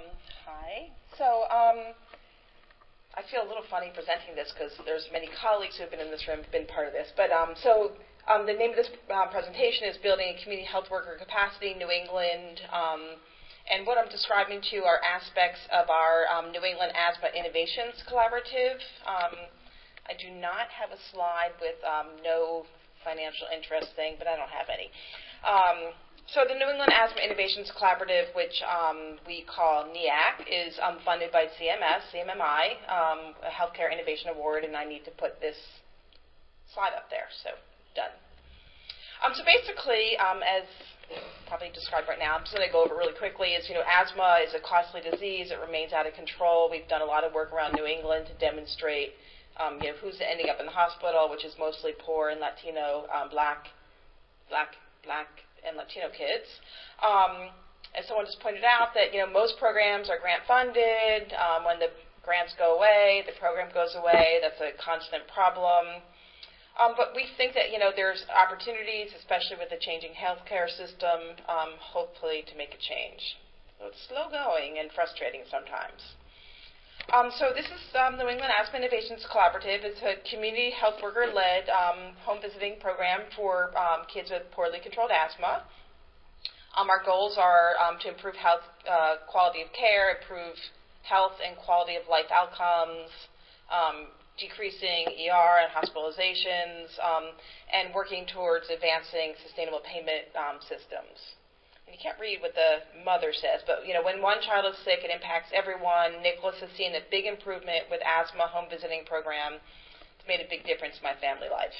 Hi. I feel a little funny presenting this because there's many colleagues who have been in this room, been part of this. But the name of this presentation is Building a Community Health Worker Capacity in New England. And what I'm describing to you are aspects of our New England Asthma Innovations Collaborative. I do not have a slide with no financial interest thing, but I don't have any. So the New England Asthma Innovations Collaborative, which we call NEAC, is funded by CMMI, a Healthcare Innovation Award, and I need to put this slide up there, so done. So basically, as probably described right now, I'm just going to go over it really quickly, asthma is a costly disease. It remains out of control. We've done a lot of work around New England to demonstrate who's ending up in the hospital, which is mostly poor and Latino, black and Latino kids. As someone just pointed out, that most programs are grant funded. When the grants go away, the program goes away. That's a constant problem. But we think that there's opportunities, especially with the changing healthcare system, hopefully to make a change. So it's slow going and frustrating sometimes. So this is the New England Asthma Innovations Collaborative. It's a community health worker-led home visiting program for kids with poorly controlled asthma. Our goals are to improve health quality of care, improve health and quality of life outcomes, decreasing ER and hospitalizations, and working towards advancing sustainable payment systems. And you can't read what the mother says, but when one child is sick, it impacts everyone. Nicholas has seen a big improvement with asthma home visiting program. It's made a big difference in my family life.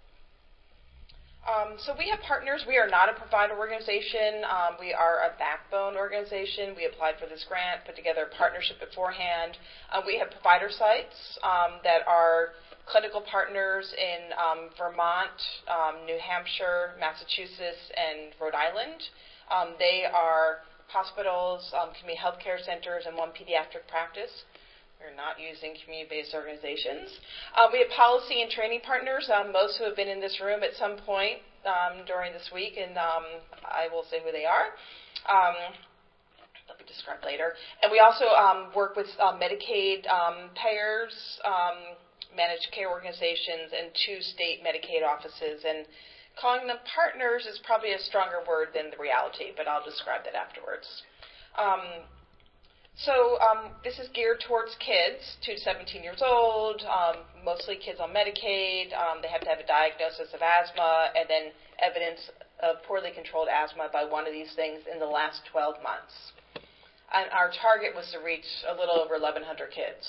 So we have partners. We are not a provider organization. We are a backbone organization. We applied for this grant, put together a partnership beforehand. We have provider sites that are clinical partners in Vermont, New Hampshire, Massachusetts, and Rhode Island. They are hospitals, community health care centers, and one pediatric practice. We're not using community-based organizations. We have policy and training partners, most who have been in this room at some point during this week, and I will say who they are. They'll be described later. And we also work with Medicaid payers, managed care organizations, and 2 state Medicaid offices. And calling them partners is probably a stronger word than the reality, but I'll describe that afterwards. This is geared towards kids, 2 to 17 years old, mostly kids on Medicaid. They have to have a diagnosis of asthma and then evidence of poorly controlled asthma by one of these things in the last 12 months. And our target was to reach a little over 1,100 kids.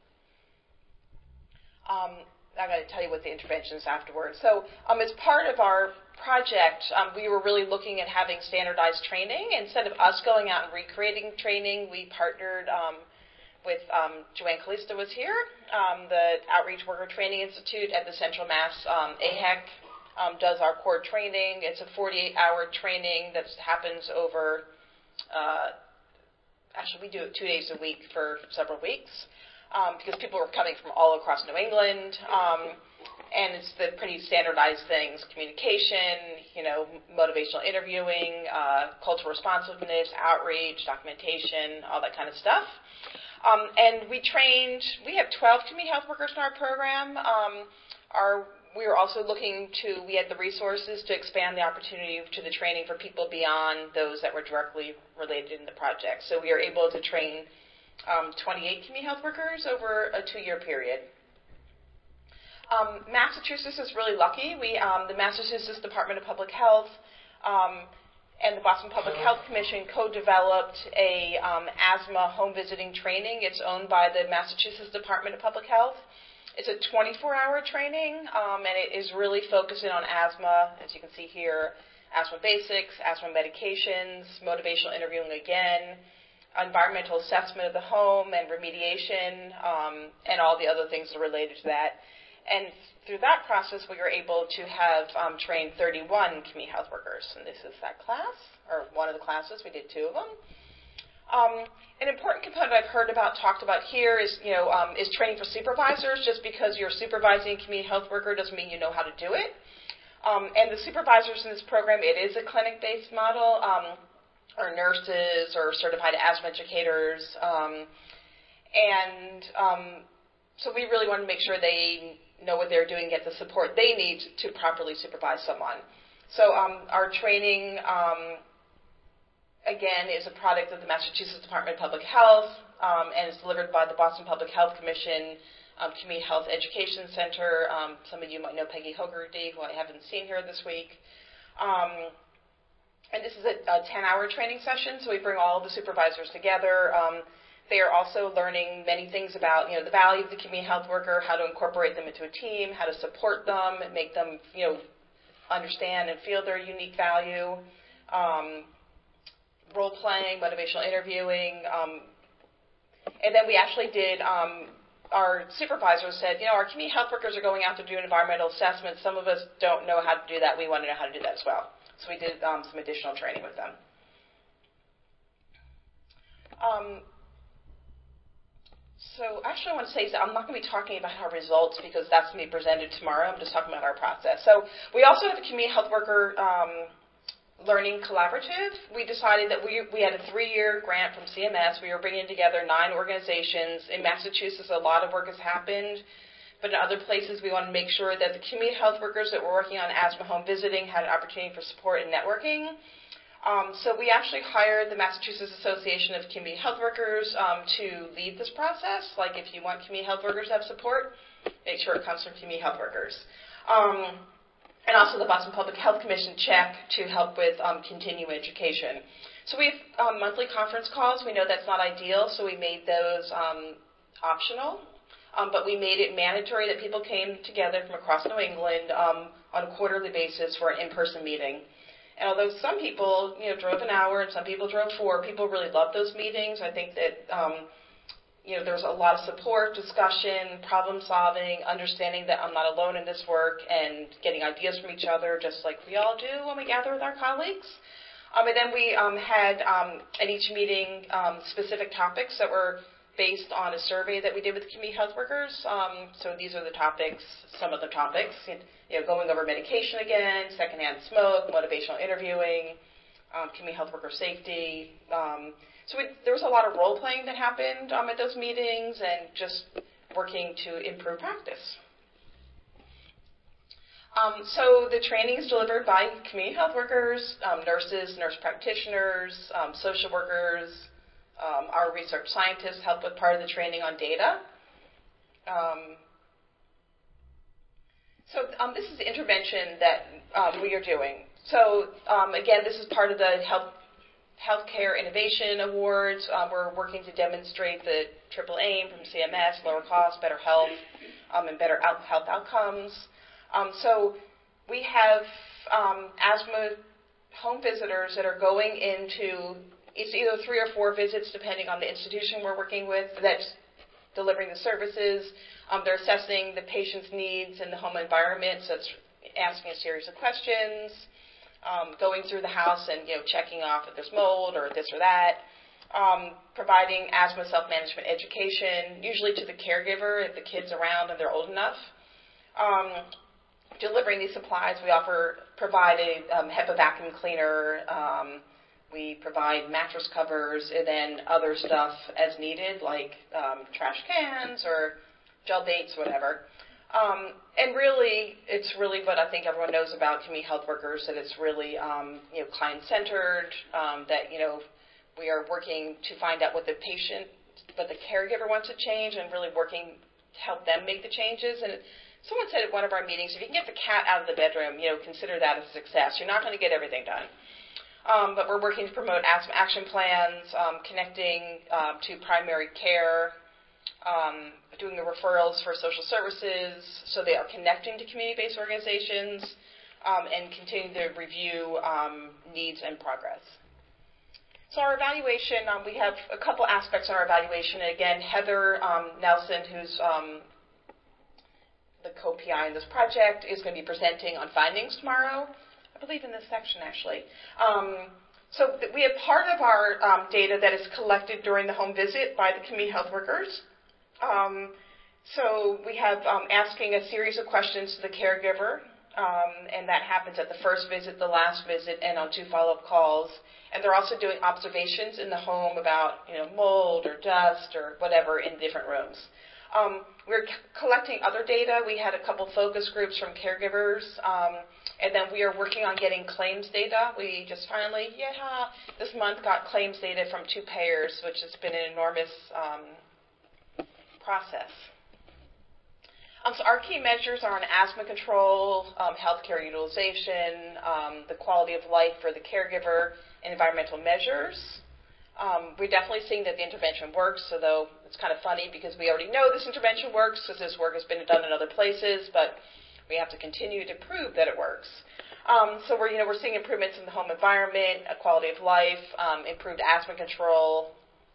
I'm going to tell you what the intervention is afterwards. So as part of our project, we were really looking at having standardized training. Instead of us going out and recreating training, we partnered with Joanne Calista was here, the Outreach Worker Training Institute at the Central Mass AHEC does our core training. It's a 48-hour training that happens over, actually we do it 2 days a week for several weeks. Because people are coming from all across New England, and it's the pretty standardized things: communication, motivational interviewing, cultural responsiveness, outreach, documentation, all that kind of stuff. And we have 12 community health workers in our program. We were also we had the resources to expand the opportunity to the training for people beyond those that were directly related in the project. So we are able to train 28 community health workers over a 2-year period. Massachusetts is really lucky. The Massachusetts Department of Public Health and the Boston Public Health Commission co-developed a asthma home visiting training. It's owned by the Massachusetts Department of Public Health. It's a 24-hour training, and it is really focusing on asthma, as you can see here, asthma basics, asthma medications, motivational interviewing again, environmental assessment of the home and remediation, and all the other things that are related to that. And through that process, we were able to have trained 31 community health workers. And this is that class, or one of the classes. We did 2 of them. An important component I've talked about here is training for supervisors. Just because you're supervising a community health worker doesn't mean you know how to do it. And the supervisors in this program, it is a clinic-based model. or nurses or certified asthma educators. So we really want to make sure they know what they're doing, get the support they need to properly supervise someone. So our training, again, is a product of the Massachusetts Department of Public Health, and is delivered by the Boston Public Health Commission Community Health Education Center. Some of you might know Peggy Hogarty, who I haven't seen here this week. And this is a 10-hour training session, so we bring all the supervisors together. They are also learning many things about, the value of the community health worker, how to incorporate them into a team, how to support them, make them, understand and feel their unique value, role-playing, motivational interviewing. And then we actually did, our supervisors said, our community health workers are going out to do an environmental assessment. Some of us don't know how to do that. We want to know how to do that as well. So we did some additional training with them. So actually I want to say I'm not going to be talking about our results because that's going to be presented tomorrow. I'm just talking about our process. So we also have a community health worker learning collaborative. We decided that we had a 3-year grant from CMS. We were bringing together 9 organizations. In Massachusetts, a lot of work has happened. But in other places, we want to make sure that the community health workers that were working on asthma home visiting had an opportunity for support and networking. So we actually hired the Massachusetts Association of Community Health Workers to lead this process. Like if you want community health workers to have support, make sure it comes from community health workers. And also the Boston Public Health Commission check to help with continuing education. So we have monthly conference calls. We know that's not ideal, so we made those optional. But we made it mandatory that people came together from across New England on a quarterly basis for an in-person meeting. And although some people, drove an hour and some people drove 4, people really loved those meetings. I think that, there's a lot of support, discussion, problem solving, understanding that I'm not alone in this work, and getting ideas from each other, just like we all do when we gather with our colleagues. And then we had at each meeting specific topics that were based on a survey that we did with community health workers. So these are the topics, some of the topics, going over medication again, secondhand smoke, motivational interviewing, community health worker safety. So there was a lot of role-playing that happened at those meetings and just working to improve practice. So the training is delivered by community health workers, nurses, nurse practitioners, social workers. Our research scientists help with part of the training on data. So this is the intervention that we are doing. So again, this is part of the Healthcare Innovation Awards. We're working to demonstrate the triple aim from CMS: lower cost, better health, and better health outcomes. So we have asthma home visitors that are going into, it's either 3 or 4 visits depending on the institution we're working with that's delivering the services. They're assessing the patient's needs in the home environment, so it's asking a series of questions, going through the house and checking off if there's mold or this or that, providing asthma self-management education, usually to the caregiver if the kid's around and they're old enough. Delivering these supplies, we provide a HEPA vacuum cleaner. We provide mattress covers and then other stuff as needed, like trash cans or gel baits, whatever. And really, it's really what I think everyone knows about community health workers, that it's really client-centered, that we are working to find out what the patient, what the caregiver wants to change, and really working to help them make the changes. And someone said at one of our meetings, if you can get the cat out of the bedroom, consider that a success. You're not going to get everything done. But we're working to promote asthma action plans, connecting to primary care, doing the referrals for social services, so they are connecting to community-based organizations, and continuing to review needs and progress. So our evaluation, we have a couple aspects in our evaluation. Again, Heather Nelson, who's the co-PI in this project, is going to be presenting on findings tomorrow. I believe in this section, actually. So we have part of our data that is collected during the home visit by the community health workers. So we have asking a series of questions to the caregiver and that happens at the first visit, the last visit, and on 2 follow-up calls. And they're also doing observations in the home about, mold or dust or whatever in different rooms. We're collecting other data. We had a couple focus groups from caregivers, and then we are working on getting claims data. We just finally, this month got claims data from 2 payers, which has been an enormous process. So our key measures are on asthma control, healthcare utilization, the quality of life for the caregiver, and environmental measures. We're definitely seeing that the intervention works, although it's kind of funny because we already know this intervention works because this work has been done in other places, but we have to continue to prove that it works. So we're seeing improvements in the home environment, quality of life, improved asthma control,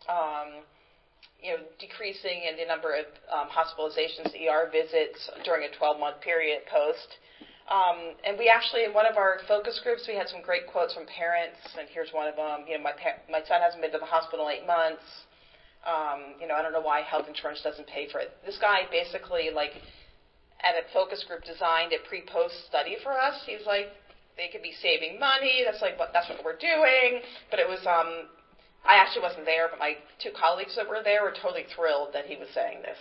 decreasing in the number of hospitalizations, ER visits during a 12-month period post. And we actually, in one of our focus groups, we had some great quotes from parents, and here's one of them. My son hasn't been to the hospital in 8 months. I don't know why health insurance doesn't pay for it. This guy basically, at a focus group, designed a pre-post study for us. He's like, they could be saving money. That's what we're doing. But it was, I actually wasn't there, but my 2 colleagues that were there were totally thrilled that he was saying this.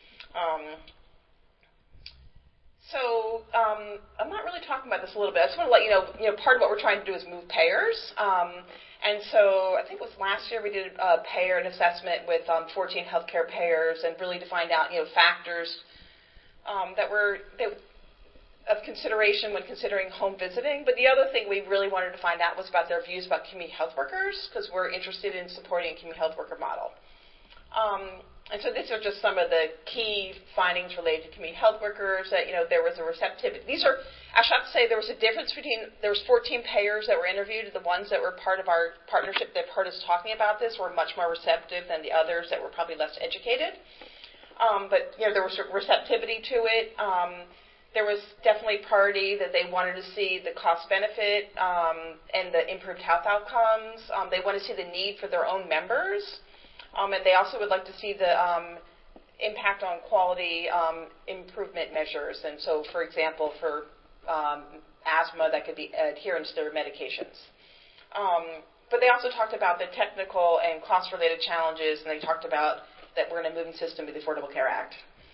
So I'm not really talking about this a little bit. I just want to let you know, part of what we're trying to do is move payers. And so I think it was last year we did a payer and assessment with 14 healthcare payers and really to find out, factors that were of consideration when considering home visiting. But the other thing we really wanted to find out was about their views about community health workers, because we're interested in supporting a community health worker model. And so these are just some of the key findings related to community health workers, that, there was a receptivity. Actually, I have to say there was a difference between, there was 14 payers that were interviewed, and the ones that were part of our partnership that heard us talking about this were much more receptive than the others that were probably less educated. But, there was receptivity to it. There was definitely priority that they wanted to see the cost-benefit and the improved health outcomes. They want to see the need for their own members. And they also would like to see the impact on quality improvement measures. And so, for example, for asthma, that could be adherence to their medications. But they also talked about the technical and cost-related challenges, and they talked about that we're in a moving system with the Affordable Care Act.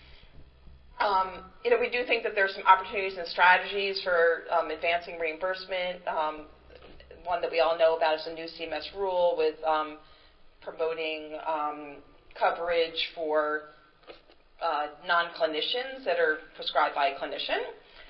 We do think that there's some opportunities and strategies for advancing reimbursement. One that we all know about is the new CMS rule with promoting coverage for non-clinicians that are prescribed by a clinician.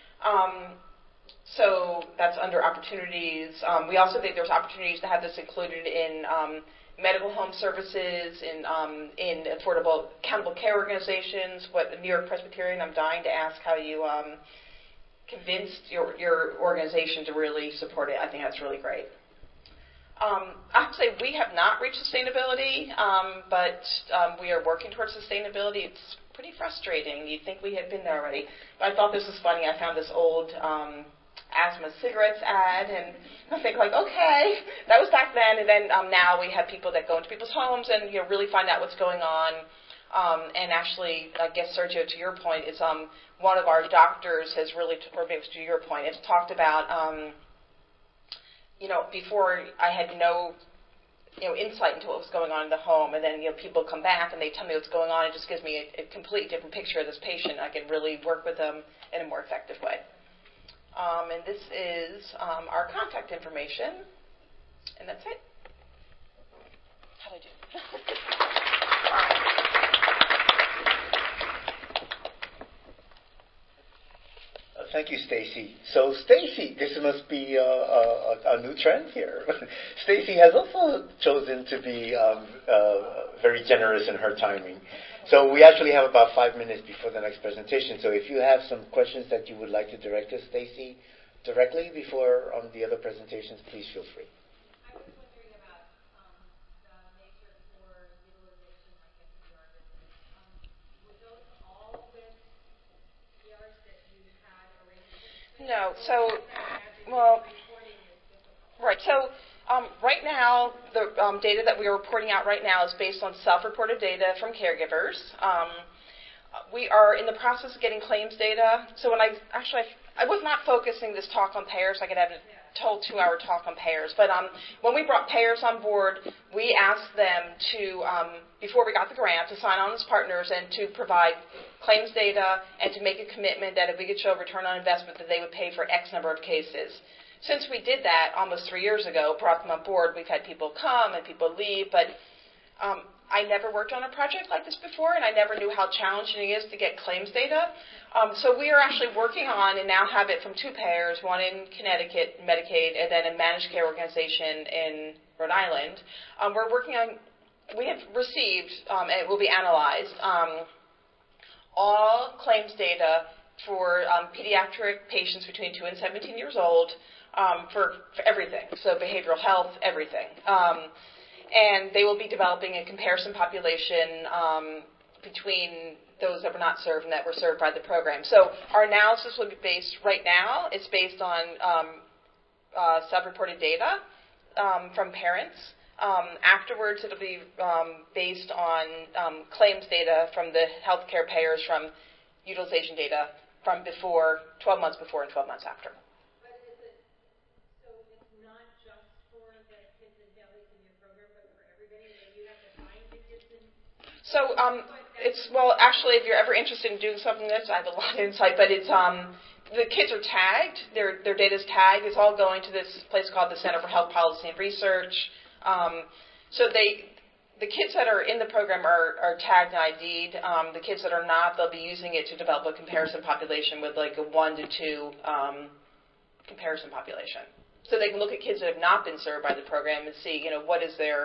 So that's under opportunities. We also think there's opportunities to have this included in medical home services, in affordable accountable care organizations. What the New York Presbyterian, I'm dying to ask how you convinced your organization to really support it. I think that's really great. I have to say we have not reached sustainability, but we are working towards sustainability. It's pretty frustrating. You'd think we had been there already. But I thought this was funny. I found this old asthma cigarettes ad, and I think okay, that was back then. And then now we have people that go into people's homes and really find out what's going on. And actually, I guess Sergio, to your point, it's one of our doctors has really, or maybe to your point, has talked about. Before I had no, insight into what was going on in the home, and then, people come back and they tell me what's going on. It just gives me a completely different picture of this patient. I can really work with them in a more effective way. And this is our contact information, and that's it. How'd I do? Thank you, Stacy. So, Stacy, this must be a new trend here. Stacy has also chosen to be very generous in her timing. So we actually have about 5 minutes before the next presentation. So if you have some questions that you would like to direct to Stacy directly before the other presentations, please feel free. I was wondering about the nature for utilization, like ER visits. Were those all with ERs that you had arrangements with? No. So, well, right. So right now, the data that we are reporting out right now is based on self-reported data from caregivers. We are in the process of getting claims data. So when I I was not focusing this talk on payers. I could have a whole 2-hour talk on payers. But when we brought payers on board, we asked them to, before we got the grant, to sign on as partners and to provide claims data and to make a commitment that if we could show return on investment that they would pay for X number of cases. Since we did that almost 3 years ago, brought them on board, we've had people come and people leave, but I never worked on a project like this before, and I never knew how challenging it is to get claims data. So we are actually working on, and now have it from 2 payers, one in Connecticut, Medicaid, and then a managed care organization in Rhode Island. We're working on, we have received, and it will be analyzed, all claims data for pediatric patients between 2 and 17 years old for everything, so behavioral health, everything. And they will be developing a comparison population between those that were not served and that were served by the program. So our analysis will be based, right now, it's based on self-reported data from parents. Afterwards, it'll be based on claims data from the healthcare payers, from utilization data from before, 12 months before and 12 months after. But is it, so it's not just for the kids and families in your program, but for everybody, that you have to find the kids and... So well, actually, if you're ever interested in doing something like this, I have a lot of insight, but it's, the kids are tagged, their data's tagged, it's all going to this place called the Center for Health Policy and Research. So the kids that are in the program are tagged and ID'd. The kids that are not, they'll be using it to develop a comparison population with like a 1 to 2 comparison population. So they can look at kids that have not been served by the program and see, what is their,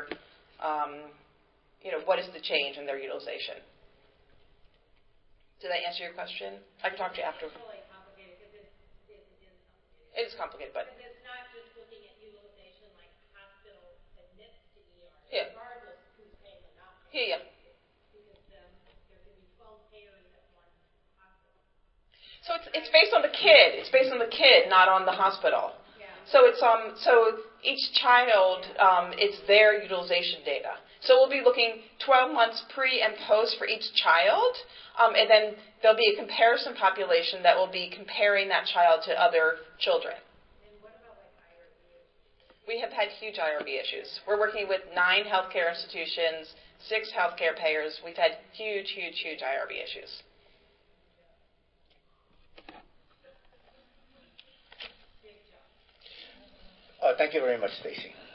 what is the change in their utilization. Did I answer your question? I can talk to you after. It's really complicated because it is complicated. It is complicated, but... And it's not just looking at utilization like hospital admits to ER, Yeah. regardless of who's paying or not paying. Yeah. Because there could be 12 payers at one hospital. So it's based on the kid. It's based on the kid, not on the hospital. Yeah. So it's so each child, it's their utilization data. So we'll be looking 12 months pre and post for each child, and then there'll be a comparison population that will be comparing that child to other children. And what about like IRB issues? We have had huge IRB issues. We're working with 9 healthcare institutions, 6 healthcare payers. We've had huge, huge, huge IRB issues. Thank you very much, Stacy.